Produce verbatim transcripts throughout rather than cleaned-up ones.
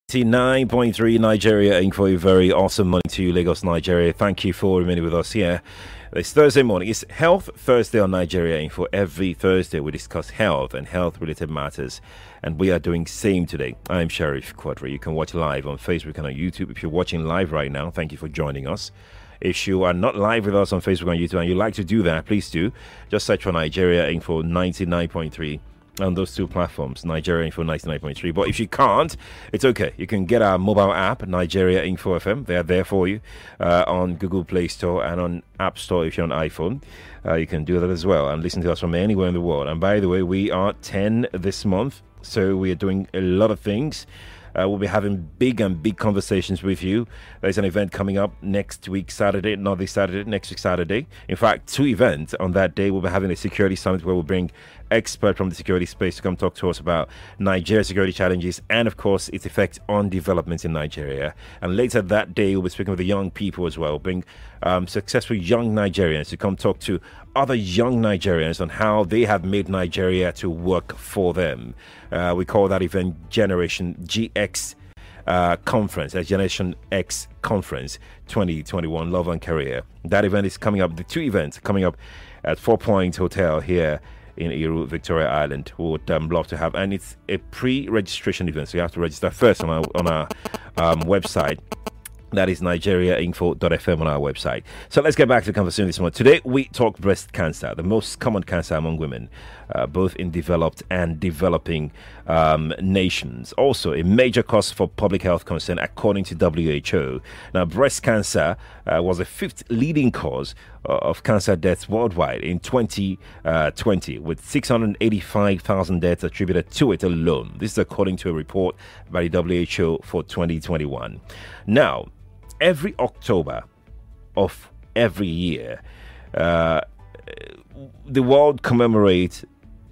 ninety-nine point three Nigeria, and for a very awesome morning to you, Lagos, Nigeria. Thank you for remaining with us here. It's Thursday morning. It's Health Thursday on Nigeria, and for every Thursday we discuss health and health-related matters, and we are doing same today. I'm Sheriff Quadri. You can watch live on Facebook and on YouTube. If you're watching live right now, thank you for joining us. If you are not live with us on Facebook and YouTube and you'd like to do that, please do. Just search for Nigeria Info ninety-nine point three on those two platforms, Nigeria Info ninety-nine point three. But if you can't, it's okay. You can get our mobile app, Nigeria Info F M. They are there for you uh, on Google Play Store and on App Store if you're on iPhone. Uh, you can do that as well and listen to us from anywhere in the world. And by the way, we are ten this month, so we are doing a lot of things. Uh, we'll be having big and big conversations with you. There's an event coming up next week, Saturday, not this Saturday, next week, Saturday. In fact, two events on that day. We'll be having a security summit where we'll bring experts from the security space to come talk to us about Nigeria's security challenges and, of course, its effect on development in Nigeria. And later that day, we'll be speaking with the young people as well, bring um, successful young Nigerians to come talk to other young Nigerians on how they have made Nigeria to work for them. Uh, we call that event Generation G X uh, Conference, a Generation X Conference twenty twenty-one, Love and Career. That event is coming up, the two events coming up at Four Point Hotel here in Iru, Victoria Island. We would um, love to have, and it's a pre-registration event, so you have to register first on our, on our um, website. That is nigeria info dot f m on our website. So let's get back to the conversation this morning. Today, we talk breast cancer, the most common cancer among women, uh, both in developed and developing um, nations. Also, a major cause for public health concern, according to W H O. Now, breast cancer uh, was the fifth leading cause uh, of cancer deaths worldwide in twenty twenty, with six hundred eighty-five thousand deaths attributed to it alone. This is according to a report by the W H O for twenty twenty-one. Now, every October of every year, uh, the world commemorates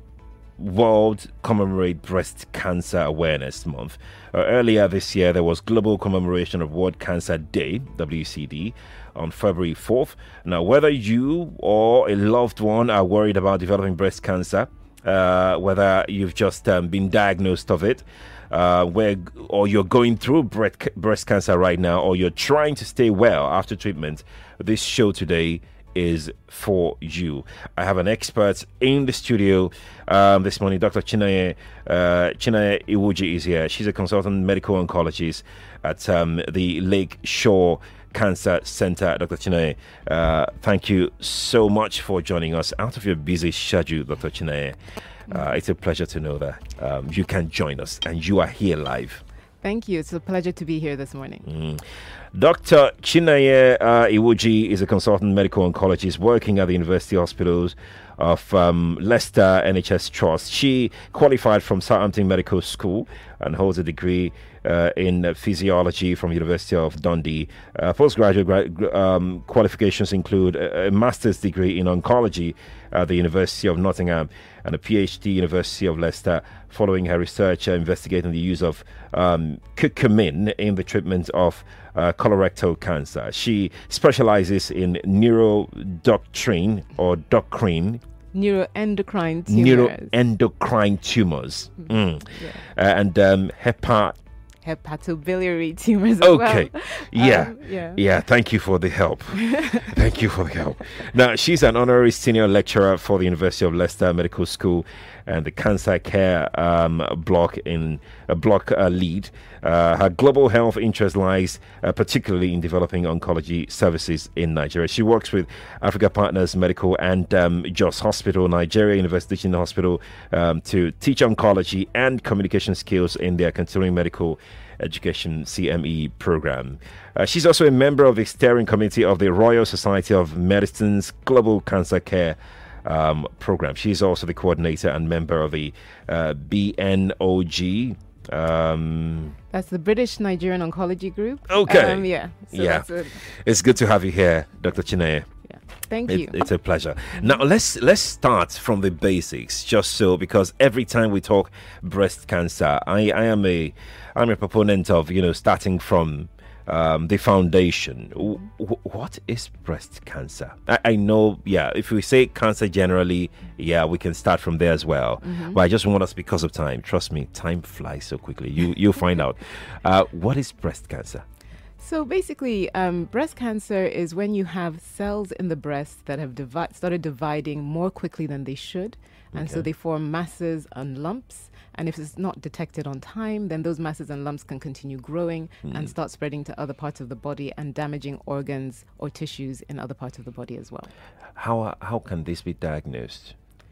World Commemorate Breast Cancer Awareness Month. Uh, earlier this year, there was global commemoration of World Cancer Day, W C D, on February fourth. Now, whether you or a loved one are worried about developing breast cancer, uh, whether you've just um, been diagnosed of it, Uh, where or you're going through breast, breast cancer right now, or you're trying to stay well after treatment, this show today is for you. I have an expert in the studio um, this morning. Doctor Chinaye uh, Chinaye Iwuji is here. She's a consultant medical oncologist at um, the Lake Shore Cancer Center. Doctor Chinaye, uh, thank you so much for joining us out of your busy schedule, Doctor Chinaye. Uh, it's a pleasure to know that um, you can join us and you are here live. Thank you. It's a pleasure to be here this morning. Mm. Doctor Chinaye uh, Iwuji is a consultant medical oncologist working at the University Hospitals of um, Leicester N H S Trust. She qualified from Southampton Medical School and holds a degree uh, in physiology from University of Dundee. Uh, postgraduate gra- um, qualifications include a, a master's degree in oncology at the University of Nottingham and a PhD University of Leicester, following her research uh, investigating the use of um, curcumin in the treatment of uh, colorectal cancer. She specializes in neurodoctrine or doctrine. Neuroendocrine tumors. Neuroendocrine tumors. Mm. Yeah. Uh, and um, hepat. Hepatobiliary tumors as okay. well. Yeah. Um, yeah. Yeah. Thank you for the help. Thank you for the help. Now, she's an honorary senior lecturer for the University of Leicester Medical School and the Cancer Care um, block in a uh, block uh, lead. Uh, her global health interest lies uh, particularly in developing oncology services in Nigeria. She works with Africa Partners Medical and um, Jos Hospital, Nigeria University Teaching Hospital, um, to teach oncology and communication skills in their continuing medical education C M E program. Uh, she's also a member of the steering committee of the Royal Society of Medicine's Global Cancer Care um, program. She's also the coordinator and member of the uh, B N O G. Um, that's the British Nigerian Oncology Group. Okay. Um, yeah. So yeah. That's a, it's good to have you here, Doctor Chinaye. yeah. Thank It, you. it's a pleasure. Now let's let's start from the basics, just so because every time we talk breast cancer, I, I am a I'm a proponent of you know starting from um, the foundation. W- w- what is breast cancer? I, I know, yeah, if we say cancer generally, yeah, we can start from there as well. Mm-hmm. But I just want us, because of time, trust me, time flies so quickly. You, you'll find out. Uh, what is breast cancer? So basically, um, breast cancer is when you have cells in the breast that have divi- started dividing more quickly than they should. And okay. so they form masses and lumps. And if it's not detected on time, then those masses and lumps can continue growing mm. and start spreading to other parts of the body and damaging organs or tissues in other parts of the body as well. How, uh, how can this be diagnosed?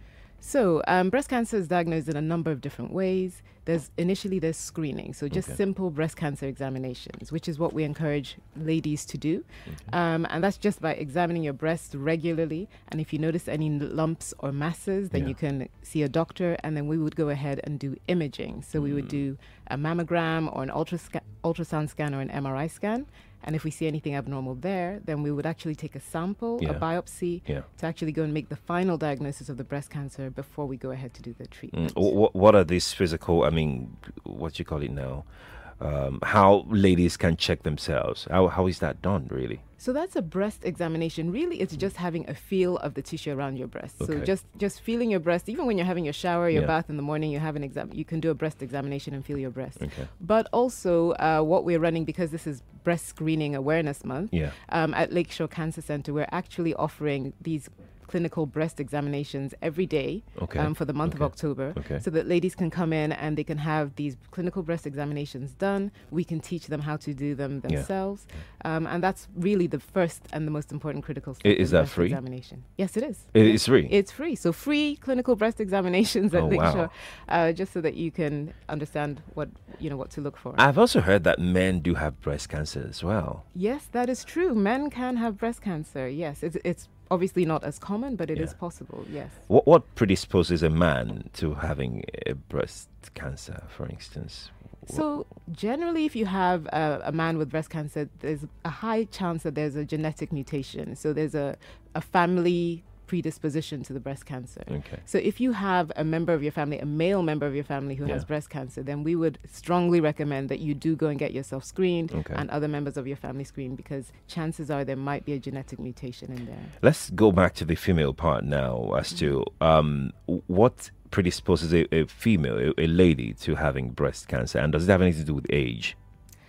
So um, breast cancer is diagnosed in a number of different ways. There's initially there's screening, so just okay. simple breast cancer examinations, which is what we encourage ladies to do. Okay. Um, and that's just by examining your breast regularly. And if you notice any lumps or masses, then yeah. you can see a doctor, and then we would go ahead and do imaging. So mm. we would do a mammogram or an ultrasca- ultrasound scan or an M R I scan. And if we see anything abnormal there, then we would actually take a sample, yeah. a biopsy, yeah. to actually go and make the final diagnosis of the breast cancer before we go ahead to do the treatment. Mm. What, what are these physical, I mean, what do you call it now? Um, how ladies can check themselves? How How is that done, really? So that's a breast examination. Really, it's just having a feel of the tissue around your breast. Okay. So just, just feeling your breast. Even when you're having your shower, your yeah. bath in the morning, you have an exam. You can do a breast examination and feel your breast. Okay. But also, uh, what we're running, because this is Breast Screening Awareness Month, yeah. um, at Lakeshore Cancer Center, we're actually offering these clinical breast examinations every day okay. um, for the month okay. of October, okay. so that ladies can come in and they can have these clinical breast examinations done. We can teach them how to do them themselves. Yeah. Um, and that's really the first and the most important critical step. Is that free? Examination. Yes, it is. It yes. is free? It's free. So free clinical breast examinations at oh, Lakeshore, wow. uh, just so that you can understand what, you know, what to look for. I've also heard that men do have breast cancer as well. Yes, that is true. Men can have breast cancer. Yes, it's, it's obviously not as common, but it yeah. is possible, yes. What what predisposes a man to having a breast cancer, for instance? So generally, if you have a, a man with breast cancer, there's a high chance that there's a genetic mutation. So there's a, a family predisposition to the breast cancer. Okay. So if you have a member of your family, a male member of your family who yeah. has breast cancer, then we would strongly recommend that you do go and get yourself screened okay. and other members of your family screened, because chances are there might be a genetic mutation in there. Let's go back to the female part now as mm-hmm. to um, what predisposes a, a female, a, a lady, to having breast cancer, and does it have anything to do with age?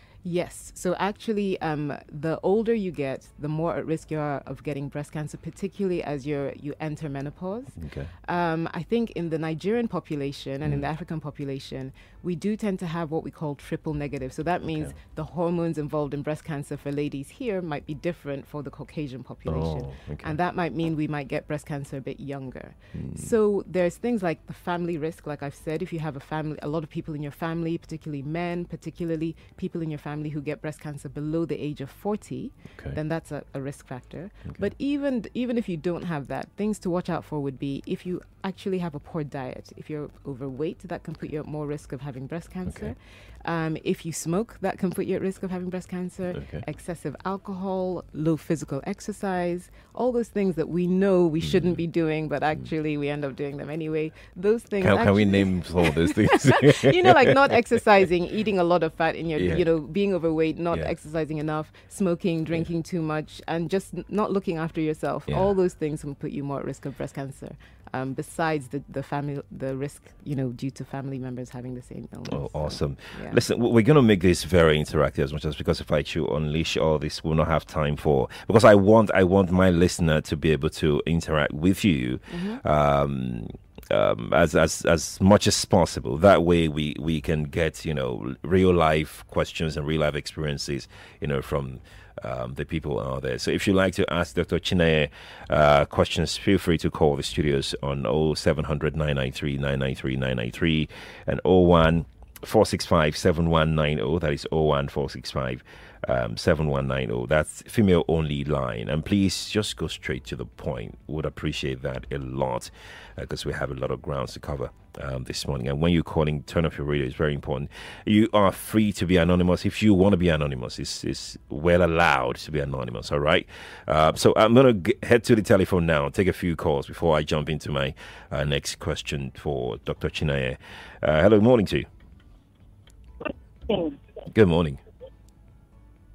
Yes. So actually, um, the older you get, the more at risk you are of getting breast cancer, particularly as you're, you enter menopause. Okay. Um, I think in the Nigerian population and mm. in the African population, we do tend to have what we call triple negative. So that means okay. the hormones involved in breast cancer for ladies here might be different for the Caucasian population. Oh, okay. And that might mean we might get breast cancer a bit younger. Mm. So there's things like the family risk. Like I've said, if you have a family, a lot of people in your family, particularly men, particularly people in your family who get breast cancer below the age of forty, okay. then that's a, a risk factor. Okay. But even even if you don't have that, things to watch out for would be if you actually have a poor diet. If you're overweight, that can put you at more risk of having breast cancer. Okay. Um, if you smoke, that can put you at risk of having breast cancer. Okay. Excessive alcohol, low physical exercise, all those things that we know we mm. shouldn't be doing, but actually mm. we end up doing them anyway. Those things. Can, can we name some of those things? You know, like not exercising, eating a lot of fat in your, yeah. you know, being overweight, not yeah. exercising enough, smoking, drinking yeah. too much, and just n- not looking after yourself. Yeah. All those things can put you more at risk of breast cancer. Um, besides the, the family, the risk, you know, due to family members having the same illness. Oh, awesome. So, yeah. Listen, we're going to make this very interactive as much as, because if I should unleash all this, we'll not have time for, because I want, I want my listener to be able to interact with you. Mm-hmm. Um, Um, as as as much as possible. That way, we we can get, you know, real life questions and real life experiences, you know, from um, the people out there. So, if you'd like to ask Doctor Chineye uh, questions, feel free to call the studios on oh seven hundred, nine nine three, nine nine three, nine nine three and oh one four six five, seven one nine oh. That is oh one four six five. Um, seven one nine oh. That's female only line, and please just go straight to the point. Would appreciate that a lot, because uh, we have a lot of grounds to cover um, this morning. And when you're calling, turn off your radio. It's very important. You are free to be anonymous if you want to be anonymous. It's, it's well allowed to be anonymous. All right. Uh, so I'm gonna g- head to the telephone now. Take a few calls before I jump into my uh, next question for Doctor Chineye. Uh, hello, morning to you. Good morning.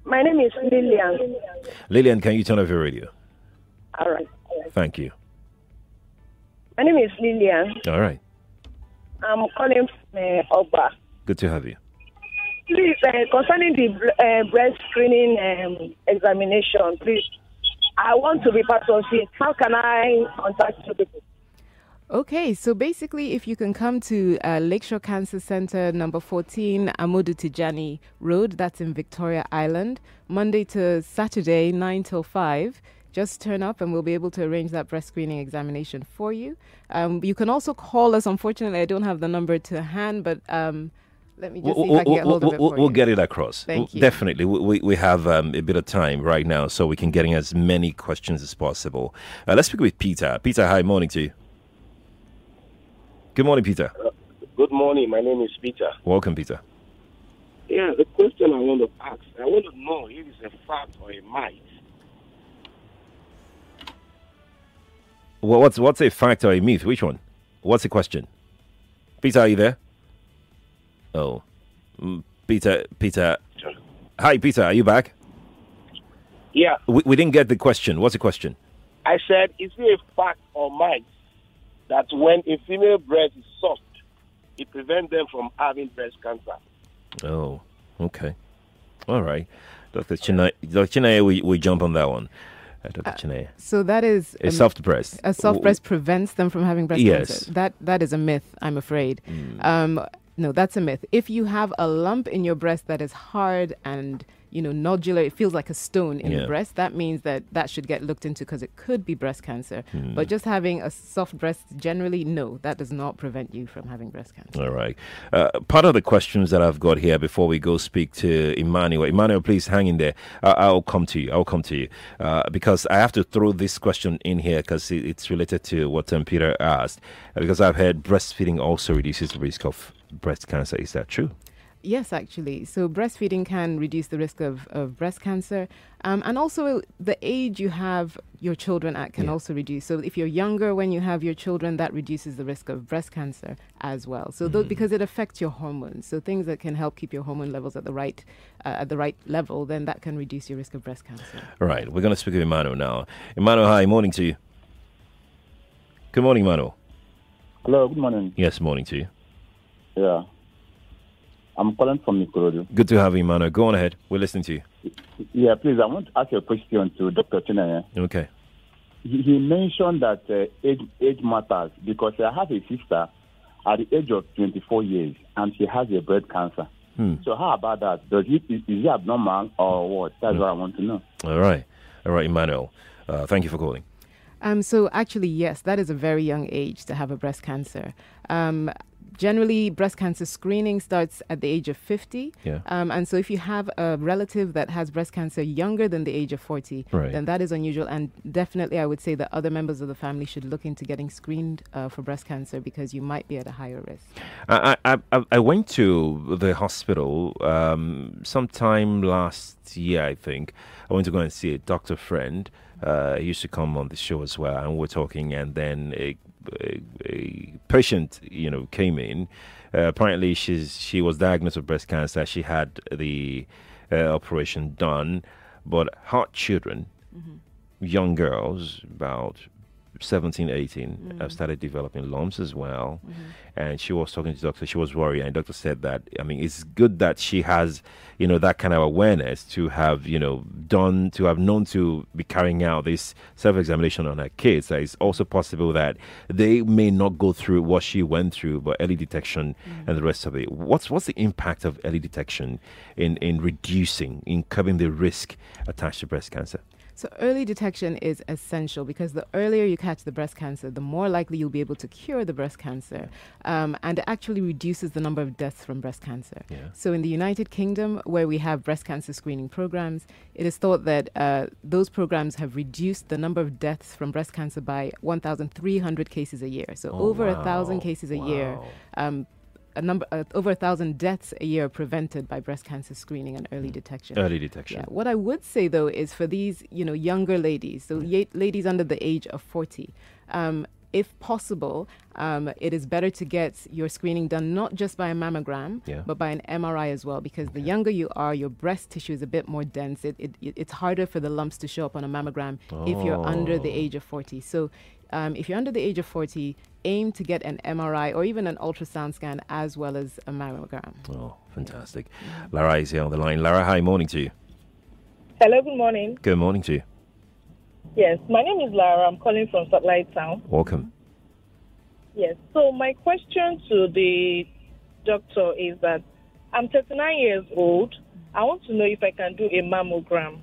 My name is Lillian. Lillian, can you turn off your radio? All right. Thank you. My name is Lillian. All right. I'm calling from uh, Oba. Good to have you. Please, uh, concerning the uh, breast screening um, examination, please, I want to be part of it. How can I contact you people? Okay, so basically, if you can come to uh, Lakeshore Cancer Center, number fourteen, Amodu Tijani Road, that's in Victoria Island, Monday to Saturday, nine till five. Just turn up and we'll be able to arrange that breast screening examination for you. Um, you can also call us. Unfortunately, I don't have the number to hand, but um, let me just see if I can get hold of it we'll, for we'll you. get it across. Thank you. Definitely. We, we have um, a bit of time right now, so we can get in as many questions as possible. Uh, let's speak with Peter. Peter, hi, morning to you. Good morning, Peter. Uh, good morning. My name is Peter. Welcome, Peter. Yeah, the question I want to ask, I want to know if it's a fact or a myth. Well, what's what's a fact or a myth? Which one? What's the question? Peter, are you there? Oh, mm, Peter, Peter. Hi, Peter. Are you back? Yeah. We, we didn't get the question. What's the question? I said, is it a fact or myth that when a female breast is soft, it prevents them from having breast cancer? Oh, okay. All right. Doctor Chinaya, Doctor Chinaya, we, we jump on that one. Uh, Doctor Uh, Chinaya. So that is A soft breast. A soft breast prevents them from having breast Yes. cancer. That that is a myth, I'm afraid. Mm. Um, no, that's a myth. If you have a lump in your breast that is hard and you know nodular, it feels like a stone in Yeah. the breast. That means that that should get looked into because it could be breast cancer. Mm. But just having a soft breast, generally, no, that does not prevent you from having breast cancer. All right. Uh, part of the questions that I've got here before we go speak to Emmanuel. Emmanuel, please hang in there. Uh, I'll come to you. I'll come to you uh, because I have to throw this question in here because it, it's related to what um, Peter asked. Uh, because I've heard breastfeeding also reduces the risk of breast cancer. Is that true? Yes, actually. So breastfeeding can reduce the risk of, of breast cancer. Um, and also the age you have your children at can Yeah. also reduce. So if you're younger when you have your children, that reduces the risk of breast cancer as well. So tho- Mm. because it affects your hormones. So things that can help keep your hormone levels at the right uh, at the right level, then that can reduce your risk of breast cancer. All right. We're going to speak with Emmanuel now. Emmanuel, hi. Morning to you. Good morning, Emmanuel. Hello, good morning. Yes, morning to you. Yeah. I'm calling from Ikorodu. Good to have you, Emmanuel. Go on ahead. We're listening to you. Yeah, please, I want to ask you a question to Doctor Chinaya. Okay. He, he mentioned that uh, age, age matters because I have a sister at the age of twenty-four years and she has a breast cancer. Hmm. So how about that? Does it, is, is it abnormal or what? That's Hmm. what I want to know. All right. All right, Emmanuel. Uh, thank you for calling. Um, so actually, yes, that is a very young age to have a breast cancer. Um, generally, breast cancer screening starts at the age of fifty. Yeah. Um, and so if you have a relative that has breast cancer younger than the age of forty, Right. then that is unusual. And definitely, I would say that other members of the family should look into getting screened uh, for breast cancer because you might be at a higher risk. I, I, I I went to the hospital um, sometime last year, I think. I went to go and see a doctor friend. Uh, he used to come on the show as well, and we were talking, and then a, a, a patient, you know, came in. Uh, apparently, she's she was diagnosed with breast cancer. She had the uh, operation done, but her children, Mm-hmm. young girls, about seventeen, eighteen, Mm. have started developing lumps as well. Mm-hmm. And she was talking to the doctor. She was worried, and the doctor said that, I mean, it's good that she has, you know, that kind of awareness to have, you know, done, to have known to be carrying out this self-examination on her kids. That it's also possible that they may not go through what she went through, but early detection Mm. and the rest of it. What's what's the impact of early detection in, in reducing, in curbing the risk attached to breast cancer? So early detection is essential because the earlier you catch the breast cancer, the more likely you'll be able to cure the breast cancer. Um, and it actually reduces the number of deaths from breast cancer. Yeah. So in the United Kingdom, where we have breast cancer screening programs, it is thought that uh, those programs have reduced the number of deaths from breast cancer by one thousand three hundred cases a year. So Oh, over wow. a thousand cases a year. Wow. Um, a number uh, over a thousand deaths a year prevented by breast cancer screening and early detection. Early detection. Yeah. What I would say though is for these, you know, younger ladies, so Mm. ye- ladies under the age of forty, um, if possible, um, it is better to get your screening done not just by a mammogram, Yeah. but by an M R I as well, because the younger you are, your breast tissue is a bit more dense. It, it, it- it's harder for the lumps to show up on a mammogram if you're under the Oh. age of forty. So um, if you're under the age of forty, aim to get an M R I or even an ultrasound scan as well as a mammogram. Oh, fantastic. Lara is here on the line. Lara, hi, morning to you. Hello, good morning. Good morning to you. Yes, my name is Lara. I'm calling from Satellite Town. Welcome. Yes. So my question to the doctor is that I'm thirty-nine years old. I want to know if I can do a mammogram.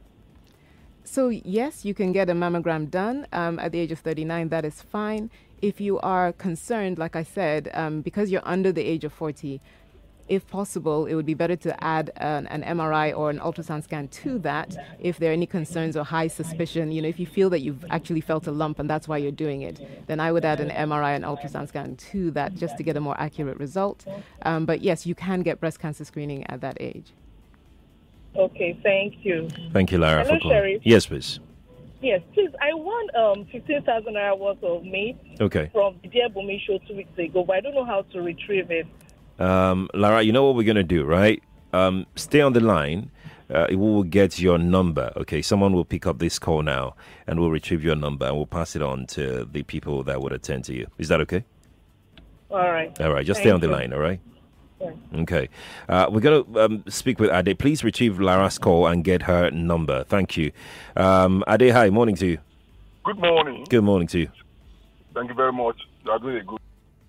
So yes, you can get a mammogram done um, at the age of thirty-nine. That is fine. If you are concerned, like I said, um, because you're under the age of forty, if possible, it would be better to add an, an M R I or an ultrasound scan to that if there are any concerns or high suspicion. You know, if you feel that you've actually felt a lump and that's why you're doing it, then I would add an M R I and ultrasound scan to that just to get a more accurate result. Um, but yes, you can get breast cancer screening at that age. Okay, thank you. Thank you, Lara, Hello, for calling. Sheriff. Yes, please. Yes, please. I won um fifteen thousand naira worth of meat Okay. from the Dear Bumi show two weeks ago, but I don't know how to retrieve it. Um, Lara, you know what we're going to do, right? Um, stay on the line. Uh, we will get your number. Okay, someone will pick up this call now and we'll retrieve your number and we'll pass it on to the people that would attend to you. Is that okay? All right. All right, just Thank stay on the you. line, all right? Yeah. Okay. Uh, we're going to um, speak with Ade. Please retrieve Lara's call and get her number. Thank you. Um, Ade, hi. Morning to you. Good morning. Good morning to you. Thank you very much. You are doing a good.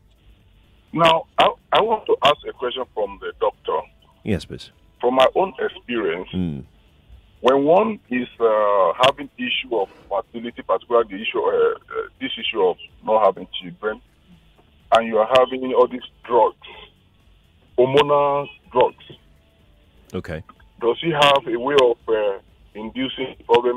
Now, I, I want to ask a question from the doctor. Yes, please. From my own experience, Mm. when one is uh, having issue of fertility, particularly the issue, uh, uh, this issue of not having children, and you are having all these drugs, hormonal drugs, Okay. does he have a way of uh, inducing the problem?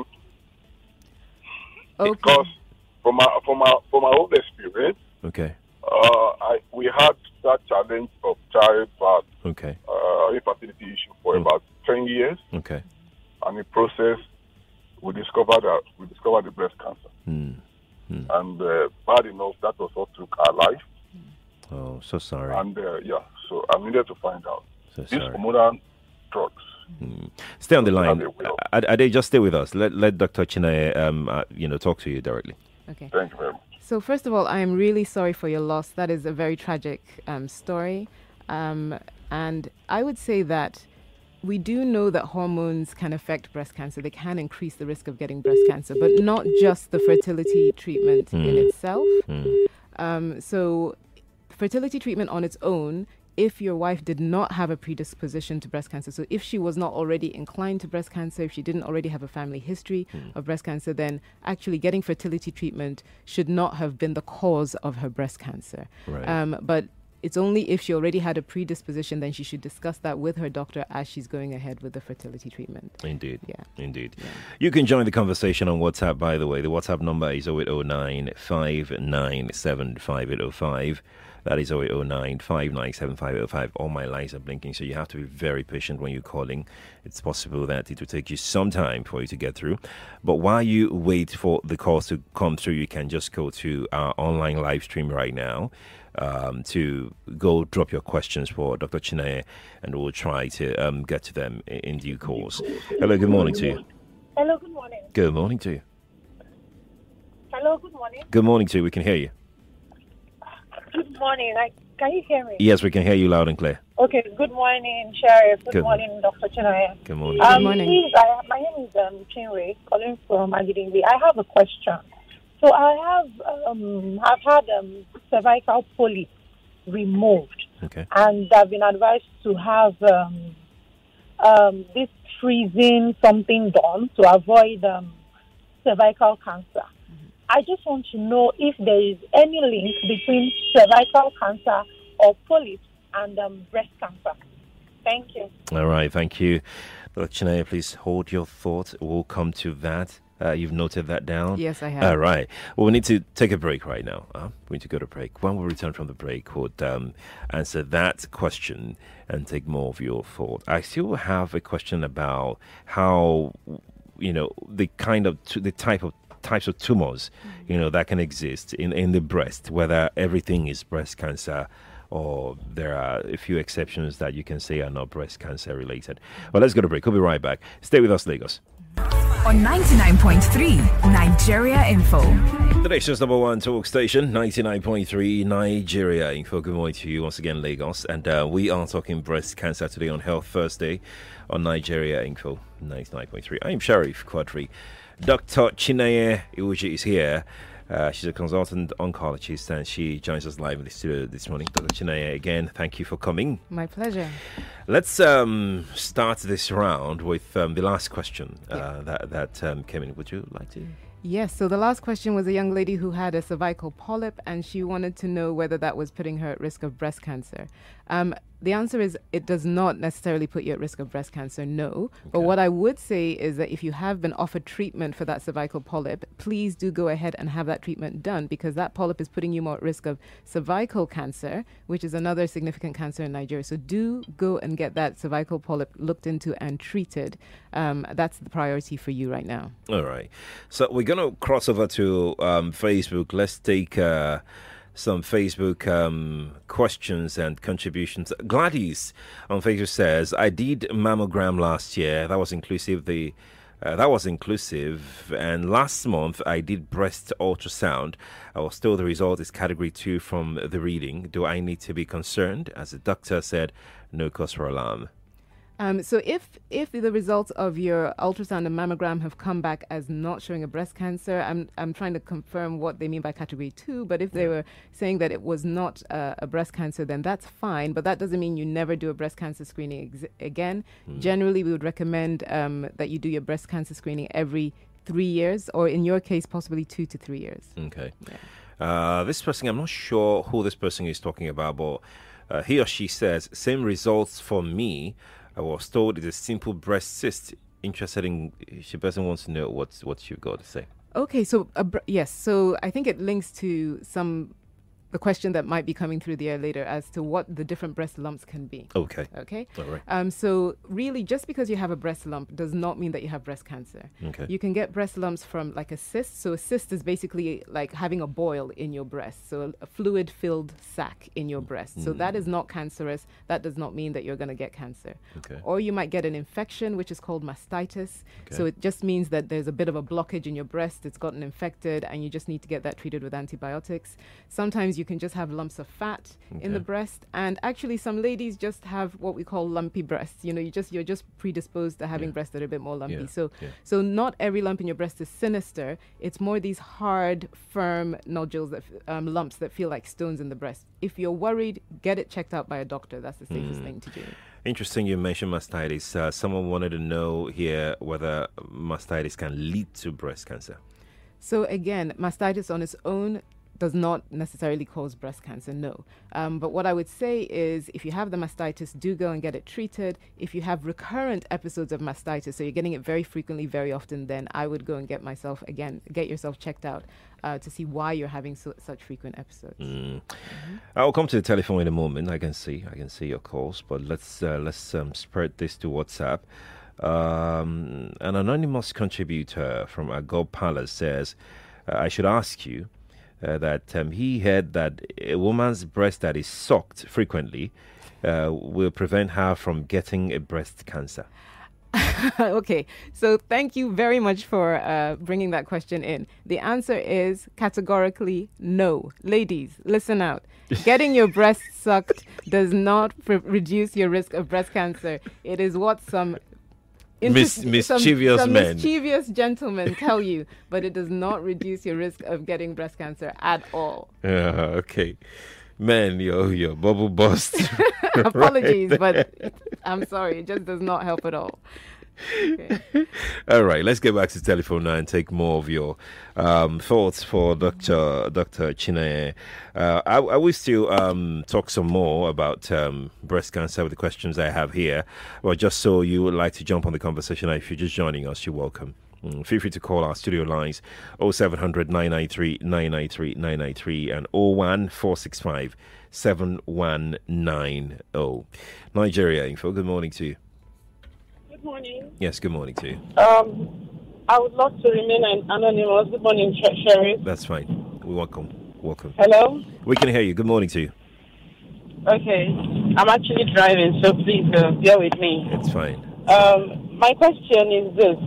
Okay. Because from my from my from my own experience, Okay. uh, I we had that challenge of childbirth, Okay. uh, infertility issue for Mm. about ten years, Okay. and in process, we discovered that we discovered the breast cancer, Mm. and uh, bad enough that was what took our life, Oh, so sorry. and uh, yeah, so I needed to find out So these sorry. hormonal drugs. Stay on the Have line. a will. Ade, Ade, just stay with us. Let let Doctor Chinaye, um, uh, you know, talk to you directly. Okay. Thank you very much. So first of all, I am really sorry for your loss. That is a very tragic um, story. Um, and I would say that we do know that hormones can affect breast cancer. They can increase the risk of getting breast cancer, but not just the fertility treatment in Mm. itself. Mm. Um, so fertility treatment on its own, if your wife did not have a predisposition to breast cancer, so if she was not already inclined to breast cancer, if she didn't already have a family history of breast cancer, then actually getting fertility treatment should not have been the cause of her breast cancer. Right. Um, but it's only if she already had a predisposition, then she should discuss that with her doctor as she's going ahead with the fertility treatment. Indeed. Yeah. Indeed. Yeah. You can join the conversation on WhatsApp, by the way. The WhatsApp number is oh eight oh nine, five nine seven, five eight oh five. That is oh eight oh nine, five nine seven, five eight oh five. All my lines are blinking, so you have to be very patient when you're calling. It's possible that it will take you some time for you to get through. But while you wait for the calls to come through, you can just go to our online live stream right now um, to go drop your questions for Doctor Chinaye, and we'll try to um, get to them in, in due course. Hello, good morning to you. Hello, good morning. Good morning to you. Hello, good morning. Good morning to you. We can hear you. Good morning. I, can you hear me? Yes, we can hear you loud and clear. Okay, good morning, Sheriff. Good, Good morning, Doctor Chinaya. Good morning. Um, morning. Please, I, my name is um, Chinwe, calling from Agidingbi. I have a question. So I have, um, I've had um, cervical polyp removed, Okay. and I've been advised to have um, um, this freezing something done to avoid um, cervical cancer. I just want to know if there is any link between cervical cancer or polyps and um, breast cancer. Thank you. All right, thank you. Doctor Chinaye, please hold your thoughts. We'll come to that. Uh, you've noted that down? Yes, I have. All right. Well, we need to take a break right now. Uh, we need to go to break. When we return from the break, we'll um, answer that question and take more of your thought. I still have a question about how, you know, the kind of, the type of types of tumors, mm-hmm. you know, that can exist in, in the breast, whether everything is breast cancer or there are a few exceptions that you can say are not breast cancer related. Well, let's go to break. We'll be right back. Stay with us, Lagos. On ninety-nine point three Nigeria Info. The nation's number one talk station, ninety-nine point three Nigeria Info. Good morning to you once again, Lagos. And uh, we are talking breast cancer today on Health Thursday on Nigeria Info, ninety-nine point three. I'm Sharif Quadri. Doctor Chineye Iwuji is here. Uh, she's a consultant oncologist and she joins us live in the studio this morning. Doctor Chineye, again, thank you for coming. My pleasure. Let's um, start this round with um, the last question uh, yeah. that, that um, came in. Would you like to? Yes, so the last question was a young lady who had a cervical polyp and she wanted to know whether that was putting her at risk of breast cancer. Um, the answer is it does not necessarily put you at risk of breast cancer, no. Okay. But what I would say is that if you have been offered treatment for that cervical polyp, please do go ahead and have that treatment done because that polyp is putting you more at risk of cervical cancer, which is another significant cancer in Nigeria. So do go and get that cervical polyp looked into and treated. Um, that's the priority for you right now. All right. So we're going to cross over to um, Facebook. Let's take uh, some Facebook um, questions and contributions. Gladys on Facebook says, I did mammogram last year. That was inclusive. The uh, that was inclusive. And last month, I did breast ultrasound. I was told the result is category two from the reading. Do I need to be concerned? As the doctor said, no cause for alarm. Um, so if if the results of your ultrasound and mammogram have come back as not showing a breast cancer, I'm I'm trying to confirm what they mean by category two. But if they were saying that it was not uh, a breast cancer, then that's fine. But that doesn't mean you never do a breast cancer screening ex- again. Mm. Generally, we would recommend um, that you do your breast cancer screening every three years, or in your case, possibly two to three years. Okay. Yeah. Uh, this person, I'm not sure who this person is talking about, but uh, he or she says, same results for me. I was told it's a simple breast cyst. Interested in, she person wants to know what what you've got to say. Okay, so uh, br- yes, so I think it links to some the question that might be coming through the air later as to what the different breast lumps can be. Okay. Okay. All right. Um, so really, just because you have a breast lump does not mean that you have breast cancer. Okay. You can get breast lumps from like a cyst. So a cyst is basically like having a boil in your breast. So a, a fluid-filled sac in your breast. Mm. So that is not cancerous. That does not mean that you're going to get cancer. Okay. Or you might get an infection, which is called mastitis. Okay. So it just means that there's a bit of a blockage in your breast. It's gotten infected, and you just need to get that treated with antibiotics. Sometimes you can just have lumps of fat okay. in the breast, and actually some ladies just have what we call lumpy breasts. You know, you just you're just predisposed to having yeah. breasts that are a bit more lumpy. Yeah. So yeah. so not every lump in your breast is sinister. It's more these hard, firm nodules, that f- um, lumps that feel like stones in the breast. If you're worried, get it checked out by a doctor. That's the safest mm. thing to do. Interesting you mentioned mastitis. Uh, someone wanted to know here whether mastitis can lead to breast cancer. So again, mastitis on its own does not necessarily cause breast cancer, no. Um, but what I would say is if you have the mastitis, do go and get it treated. If you have recurrent episodes of mastitis, so you're getting it very frequently, very often, then I would go and get myself, again, get yourself checked out uh, to see why you're having so, such frequent episodes. Mm. Mm-hmm. I'll come to the telephone in a moment. I can see, I can see your calls, but let's, uh, let's um, spread this to WhatsApp. Um, an anonymous contributor from Agob Palace says, uh, I should ask you, Uh, that um, he heard that a woman's breast that is sucked frequently uh, will prevent her from getting a breast cancer. Okay, so thank you very much for uh, bringing that question in. The answer is categorically no. Ladies, listen out. Getting your breast sucked does not pr- reduce your risk of breast cancer. It is what some Mis- mischievous some, some men. mischievous gentlemen tell you, but it does not reduce your risk of getting breast cancer at all. Uh, okay. Man, your, your bubble bust. Apologies, right but I'm sorry. It just does not help at all. Okay. All right, let's get back to the telephone now and take more of your um, thoughts for Doctor Doctor Chineye. Uh, I, I will still um, talk some more about um, breast cancer with the questions I have here. Well, just so you would like to jump on the conversation, if you're just joining us, you're welcome. Mm, feel free to call our studio lines oh seven hundred, nine nine three, nine nine three, nine nine three and oh one four six five, seven one nine oh. Nigeria Info, good morning to you. Good morning. Yes, good morning to you. Um, I would love to remain an anonymous. Good morning, Sheriff. That's fine. We're welcome. Welcome. Hello? We can hear you. Good morning to you. Okay. I'm actually driving, so please uh, bear with me. It's fine. Um, my question is this.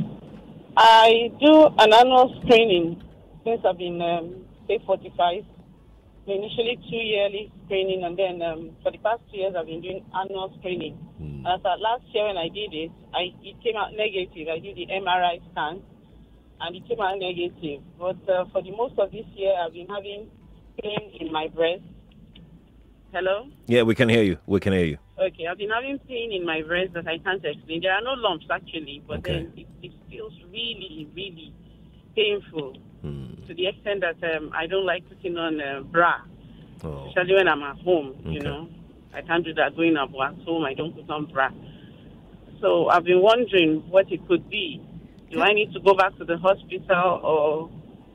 I do an annual screening since I've been, um, say, forty-five. Initially two yearly screening, and then um, for the past two years I've been doing annual screening. Mm. And so last year when I did it, I, it came out negative. I did the M R I scan, and it came out negative. But uh, for the most of this year, I've been having pain in my breast. Hello? Yeah, we can hear you. We can hear you. Okay, I've been having pain in my breast that I can't explain. There are no lumps actually, but Okay. then it, it feels really, really painful. Mm. To the extent that um, I don't like putting on a bra, Oh. especially when I'm at home, you Okay. know. I can't do that going up at home. I don't put on bra. So I've been wondering what it could be. Do I need to go back to the hospital, or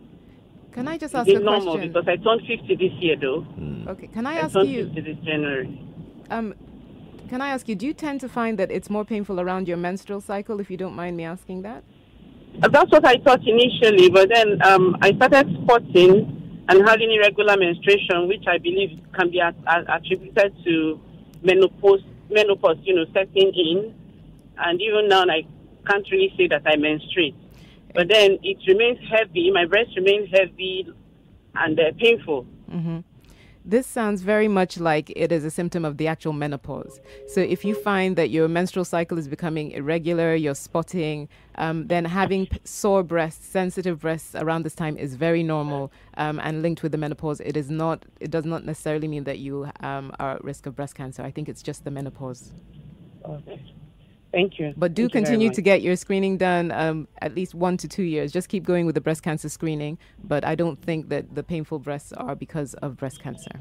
Can I just is ask it a normal? question? Because I turned fifty this year, though. Mm. Okay, can I I ask turned you, fifty this January. um, can I ask you, do you tend to find that it's more painful around your menstrual cycle, if you don't mind me asking that? Uh, That's what I thought initially, but then um, I started spotting and having irregular menstruation, which I believe can be at, at, attributed to menopause, menopause, you know, setting in. And even now, I can't really say that I menstruate. But then it remains heavy. My breast remains heavy and uh, painful. Mm-hmm. This sounds very much like it is a symptom of the actual menopause. So if you find that your menstrual cycle is becoming irregular, you're spotting, um, then having p- sore breasts, sensitive breasts around this time is very normal um, and linked with the menopause. It is not. It does not necessarily mean that you um, are at risk of breast cancer. I think it's just the menopause. Okay. Thank you. But do Thank you very continue much. to get your screening done um, at least one to two years. Just keep going with the breast cancer screening. But I don't think that the painful breasts are because of breast cancer.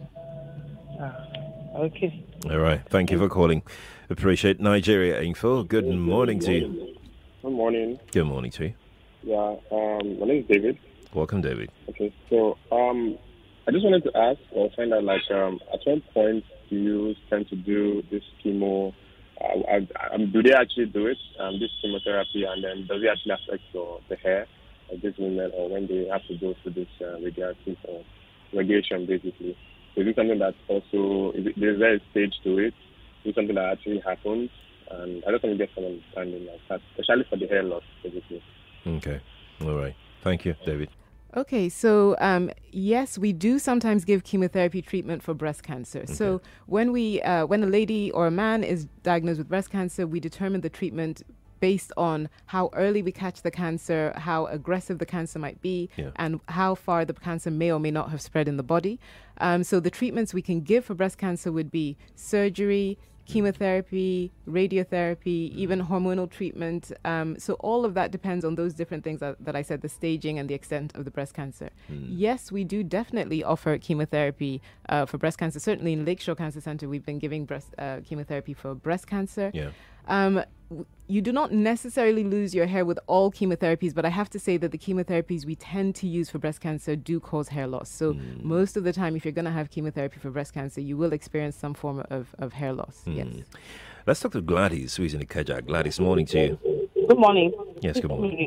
Ah, okay. All right. Thank you for calling. Appreciate Nigeria Info. Good morning to you. Good morning. Good morning to you. Yeah, um, my name is David. Welcome, David. Okay, so um, I just wanted to ask or find out, like, um, at what point do you tend to do this chemo? Uh, I, um, do they actually do it, um, this chemotherapy, and then does it actually affect your, the hair of these women, or when they have to go through this uh, radiation or radiation, basically? So is it something that also, is, it, is there a stage to it? Is it something that actually happens? And I just want to get some understanding like that, especially for the hair loss, basically. Okay. All right. Thank you, David. Okay, so um, yes, we do sometimes give chemotherapy treatment for breast cancer. Okay. So when we, uh, when a lady or a man is diagnosed with breast cancer, we determine the treatment based on how early we catch the cancer, how aggressive the cancer might be, yeah. and how far the cancer may or may not have spread in the body. Um, so the treatments we can give for breast cancer would be surgery, chemotherapy, radiotherapy, even hormonal treatment. Um, so all of that depends on those different things that, that I said, the staging and the extent of the breast cancer. Mm. Yes, we do definitely offer chemotherapy uh, for breast cancer. Certainly in Lakeshore Cancer Center, we've been giving breast uh, chemotherapy for breast cancer. Yeah. Um, w- you do not necessarily lose your hair with all chemotherapies, but I have to say that the chemotherapies we tend to use for breast cancer do cause hair loss. So mm. most of the time, if you're going to have chemotherapy for breast cancer, you will experience some form of, of hair loss. Mm. Yes. Let's talk to Gladys, who is in the Ikeja. Gladys, morning to you. Good morning. Yes, good morning.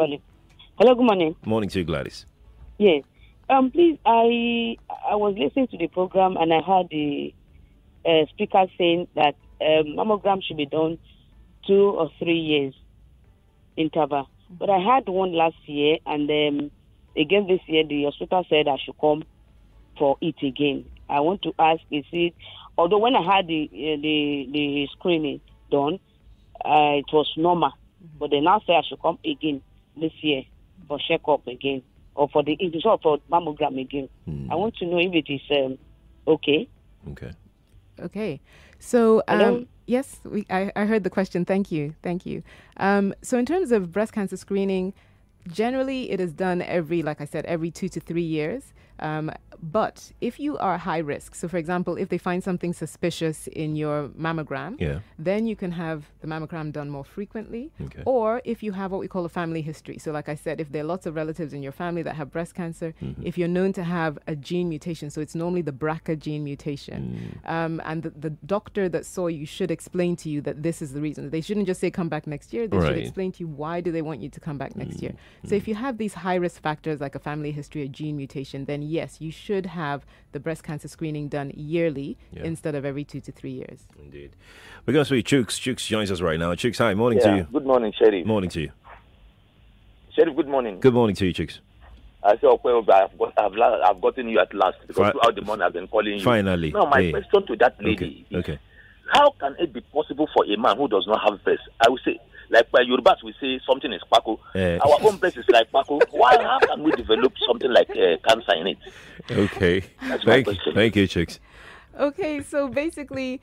Hello, good morning. Morning to you, Gladys. Yes. Um, please, I I was listening to the program and I heard the uh, speaker saying that um, mammogram should be done two or three years interval. Mm-hmm. But I had one last year, and um, again this year, the hospital said I should come for it again. I want to ask, is it, although when I had the uh, the, the screening done, uh, it was normal, mm-hmm. but they now say I should come again this year for check-up again, or for the or for mammogram again. Mm. I want to know if it is um, okay. Okay. Okay. So, um, yes, we, I, I heard the question. Thank you. Thank you. Um, so in terms of breast cancer screening, generally it is done every, like I said, every two to three years. Um, but if you are high risk, so for example, if they find something suspicious in your mammogram, Yeah. then you can have the mammogram done more frequently. Okay. Or if you have what we call a family history. So like I said, if there are lots of relatives in your family that have breast cancer, Mhm. if you're known to have a gene mutation, so it's normally the B R C A gene mutation, um, and the, the doctor that saw you should explain to you that this is the reason. They shouldn't just say come back next year. They should Right. explain to you why do they want you to come back next year. So if you have these high risk factors like a family history, a gene mutation, then yes, you should have the breast cancer screening done yearly Yeah. instead of every two to three years. Indeed. We're going to speak Chooks. Chooks joins us right now. Chooks, hi. Morning Yeah, to you. good morning, Sheriff. Morning to you. Sheriff, good morning. Good morning to you, Chooks. I say, okay, I've, got, I've, la- I've gotten you at last because Fi- throughout the morning I've been calling you. Finally. Now, my Hey. question to that lady Okay. is, Okay. how can it be possible for a man who does not have breast? I would say, like by Yorubas, we say something is Paco. Eh. Our own breast is like Paco. Why, how can we develop something like uh, cancer in it? Okay. That's my Thank you. question. Thank you, Chooks. Okay, so basically,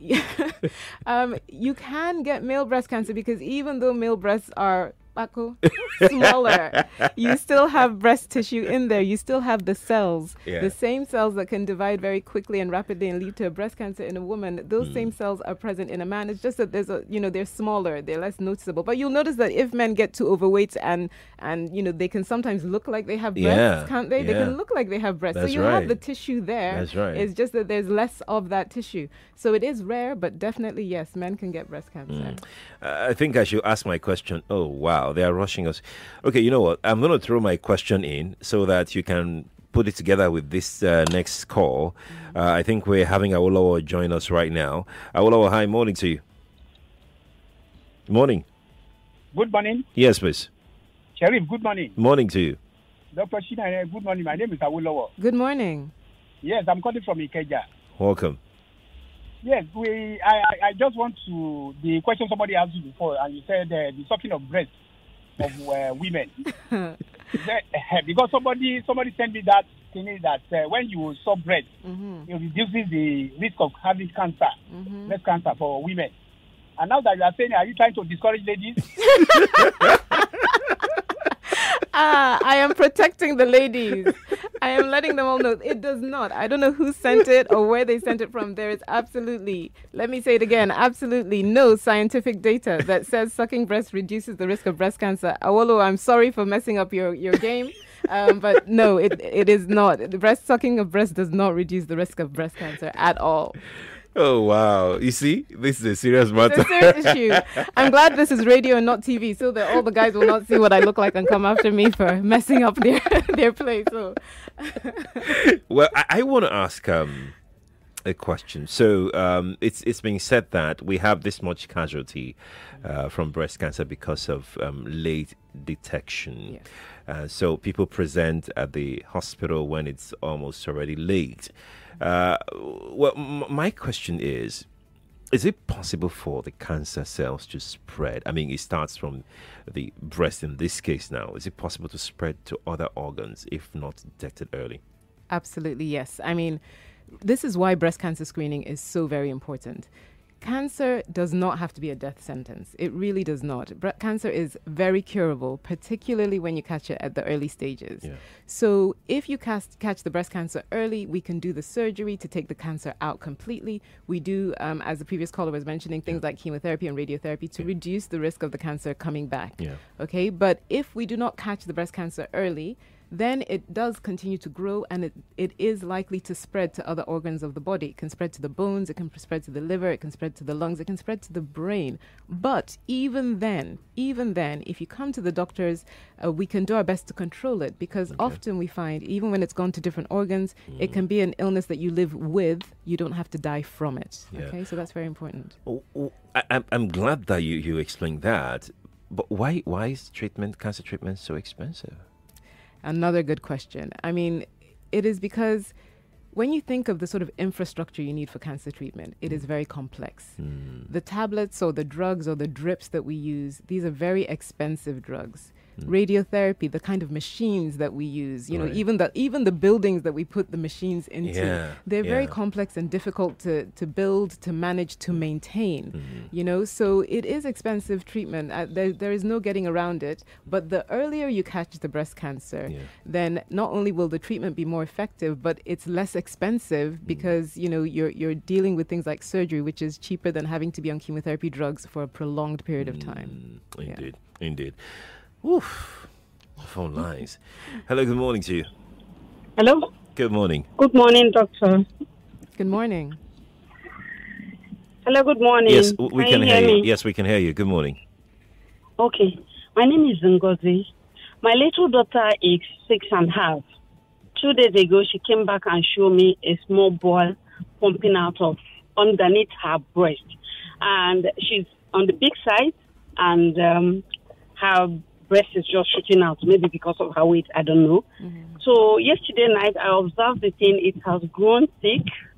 um, you can get male breast cancer because even though male breasts are Paco, smaller, you still have breast tissue in there. You still have the cells, Yeah. the same cells that can divide very quickly and rapidly and lead to a breast cancer in a woman. Those same cells are present in a man. It's just that there's a, you know, they're smaller, they're less noticeable. But you'll notice that if men get too overweight and and you know they can sometimes look like they have breasts, Yeah, can't they? They yeah. can look like they have breasts. That's so you right. have the tissue there. That's right. It's just that there's less of that tissue. So it is rare, but definitely yes, men can get breast cancer. Mm. Uh, I think I should ask my question. Oh, wow. They are rushing us. Okay, you know what? I'm going to throw my question in so that you can put it together with this uh, next call. Uh, I think we're having Awolowo join us right now. Awolowo, hi. Morning to you. Morning. Good morning. Yes, please. Sheriff, good morning. Morning to you. Doctor Shina, good morning. My name is Awolowo. Good morning. Yes, I'm calling from Ikeja. Welcome. Yes, we. I, I, I just want to, the question somebody asked you before, and you said uh, the talking of breasts of uh, women. that, uh, because somebody somebody sent me that thing that uh, when you suck breast, mm-hmm. it reduces the risk of having cancer, mm-hmm. breast cancer for women. And now that you are saying, are you trying to discourage ladies? Ah, I am protecting the ladies. I am letting them all know it does not. I don't know who sent it or where they sent it from. There is absolutely, let me say it again, absolutely no scientific data that says sucking breast reduces the risk of breast cancer. Awolo, I'm sorry for messing up your, your game. Um, but no, it it is not. The breast sucking of breast does not reduce the risk of breast cancer at all. Oh, wow. You see, this is a serious matter. It's a serious issue. I'm glad this is radio and not T V, so that all the guys will not see what I look like and come after me for messing up their, their play. So, well, I, I want to ask um, a question. So um, it's it's being said that we have this much casualty uh, from breast cancer because of um, late detection. Yes. Uh, so people present at the hospital when it's almost already late. Uh, well, m- my question is, is it possible for the cancer cells to spread? I mean, it starts from the breast in this case now. Is it possible to spread to other organs if not detected early? absolutely, yes. I mean, this is why breast cancer screening is so very important. Cancer does not have to be a death sentence. It really does not. Bre- cancer is very curable, particularly when you catch it at the early stages. Yeah. So if you cast, catch the breast cancer early, we can do the surgery to take the cancer out completely. We do, um, as the previous caller was mentioning, things yeah. like chemotherapy and radiotherapy to yeah. reduce the risk of the cancer coming back. Yeah. Okay, but if we do not catch the breast cancer early, then it does continue to grow, and it, it is likely to spread to other organs of the body. It can spread to the bones, it can spread to the liver, it can spread to the lungs, it can spread to the brain. But even then, even then, if you come to the doctors, uh, we can do our best to control it, because okay. often we find, even when it's gone to different organs, mm. it can be an illness that you live with. You don't have to die from it. Yeah. Okay, so that's very important. Oh, oh, I, I'm, I'm glad that you, you explained that. But why why is treatment, cancer treatment, so expensive? Another good question. I mean, it is because when you think of the sort of infrastructure you need for cancer treatment, it mm. is very complex. Mm. The tablets or the drugs or the drips that we use, these are very expensive drugs. radiotherapy, the kind of machines that we use, you know, Right. even the even the buildings that we put the machines into, Yeah, they're very yeah. complex and difficult to, to build, to manage, to maintain, you know, so it is expensive treatment. Uh, there, there is no getting around it, but the earlier you catch the breast cancer, then not only will the treatment be more effective, but it's less expensive because, you know, you're, you're dealing with things like surgery, which is cheaper than having to be on chemotherapy drugs for a prolonged period of time. Indeed, indeed. Oof. Phone lines. Hello, good morning to you. Hello. Good morning. Good morning, doctor. Good morning. Hello, good morning. Yes, w- we can, you hear you. me? Yes, we can hear you. Good morning. Okay. My name is Ngozi. My little daughter is six and a half. Two days ago, she came back and showed me a small ball pumping out of underneath her breast. And she's on the big side, and um, her breast is just shooting out, maybe because of her weight, I don't know. So yesterday night, I observed the thing. It has grown thick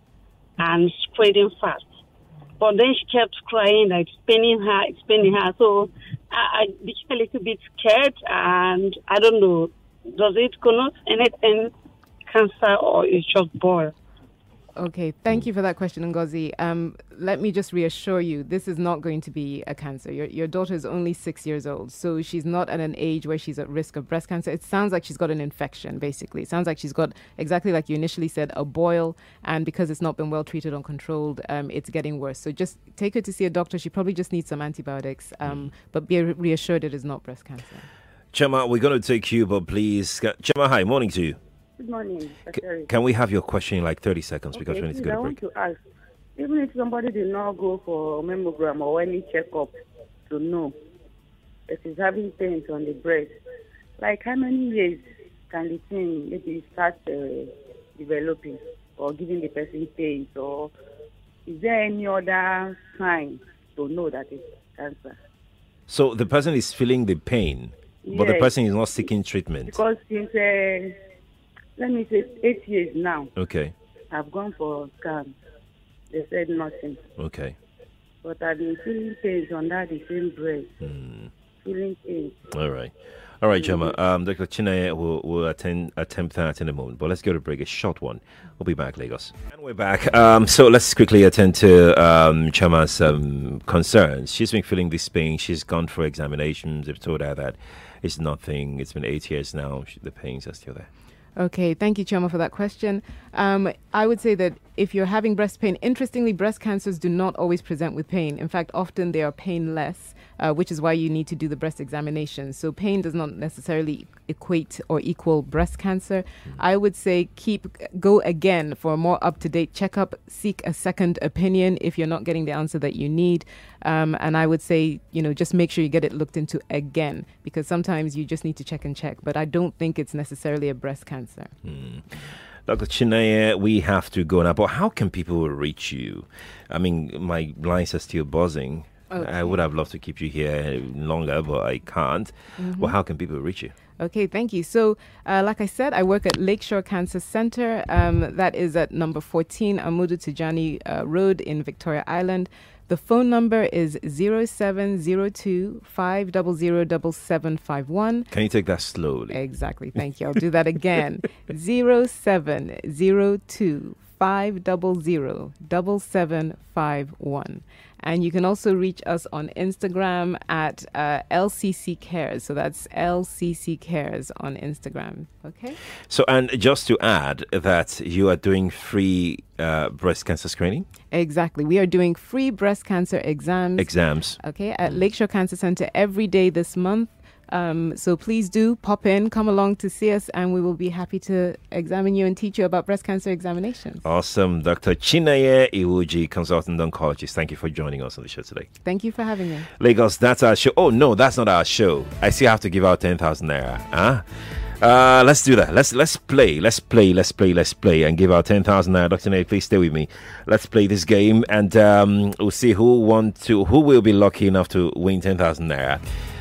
and spreading fast. But then she kept crying, like it's paining her, it's paining her. So I, I became a little bit scared, and I don't know, does it connote anything cancer or it's just ball? Okay, thank you for that question, Ngozi. Um, let me just reassure you, this is not going to be a cancer. Your your daughter is only six years old, so she's not at an age where she's at risk of breast cancer. It sounds like she's got an infection, basically. It sounds like she's got, exactly like you initially said, a boil, and because it's not been well treated or controlled, um, it's getting worse. So just take her to see a doctor. She probably just needs some antibiotics, um, but be reassured it is not breast cancer. Chema, we're going to take you, but please. Chema, hi, morning to you. Good morning. C- can we have your question in like thirty seconds because Okay, we need to please, go I to break? want to ask, even if somebody did not go for mammogram or any checkup to know if he's having pains on the breast, like how many years can the thing maybe start uh, developing or giving the person pains, or is there any other sign to know that it's cancer? So the person is feeling the pain, but the Yes. person is not seeking treatment. Because since, uh, let me say, eight years now, Okay, I've gone for scan. They said nothing. okay. But I've been feeling pains under the same breast. Feeling pains. All right. All right, Chema. Um, Doctor Chineye will, will attend, attempt that in a moment, but let's go to break, a short one. We'll be back, Lagos. And we're back. Um, so let's quickly attend to um, Chema's um, concerns. She's been feeling this pain. She's gone for examinations. They've told her that it's nothing. It's been eight years now. She, the pains are still there. Okay, thank you, Choma, for that question. Um, I would say that if you're having breast pain, interestingly, breast cancers do not always present with pain. In fact, often they are painless, uh, which is why you need to do the breast examination. So pain does not necessarily equate or equal breast cancer. I would say keep go again for a more up-to-date checkup. Seek a second opinion if you're not getting the answer that you need. Um, and I would say, you know, just make sure you get it looked into again, because sometimes you just need to check and check. But I don't think it's necessarily a breast cancer. Mm. Doctor Chineye, we have to go now, but how can people reach you? I mean, my lines are still buzzing. Okay. I would have loved to keep you here longer, but I can't. Mhm. Well, how can people reach you? Okay, thank you. So, uh, like I said, I work at Lakeshore Cancer Center. Um, that is at number fourteen Amudu Tijani uh, Road in Victoria Island. The phone number is zero seven zero two, five zero zero, seven seven five one. Can you take that slowly? Exactly. Thank you. I'll do that again. zero seven zero two, five zero zero, seven seven five one. And you can also reach us on Instagram at uh, L C C Cares. So that's L C C Cares on Instagram. Okay? So, and just to add that you are doing free uh, breast cancer screening? Exactly. We are doing free breast cancer exams. Exams. Okay, at Lakeshore Cancer Center every day this month. Um, so please do pop in, come along to see us, and we will be happy to examine you and teach you about breast cancer examinations. Awesome. Doctor Chineye Iwuji, consultant oncologist. Thank you for joining us on the show today. Thank you for having me. Lagos, that's our show. Oh, no, that's not our show. I still have to give out ten thousand naira. Huh? Uh, let's do that. Let's let's play. Let's play. Let's play. Let's play and give out ten thousand naira. Doctor Chineye, please stay with me. Let's play this game, and um, we'll see who want to, who will be lucky enough to win ten thousand naira.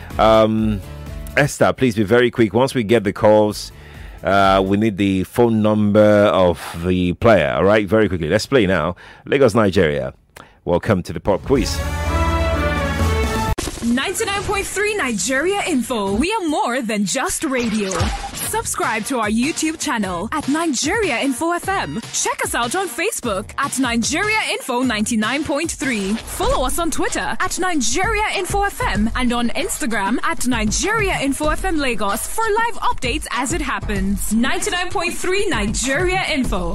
Um, Esther, please be very quick. Once we get the calls, uh, we need the phone number of the player. All right, very quickly. Let's play now. Lagos, Nigeria. Welcome to the pop quiz. Nigeria ninety-nine point three Nigeria Info. We are more than just radio. Subscribe to our YouTube channel at Nigeria Info F M. Check us out on Facebook at Nigeria Info ninety-nine point three. Follow us on Twitter at Nigeria Info F M and on Instagram at Nigeria Info F M Lagos for live updates as it happens. ninety-nine point three Nigeria Info.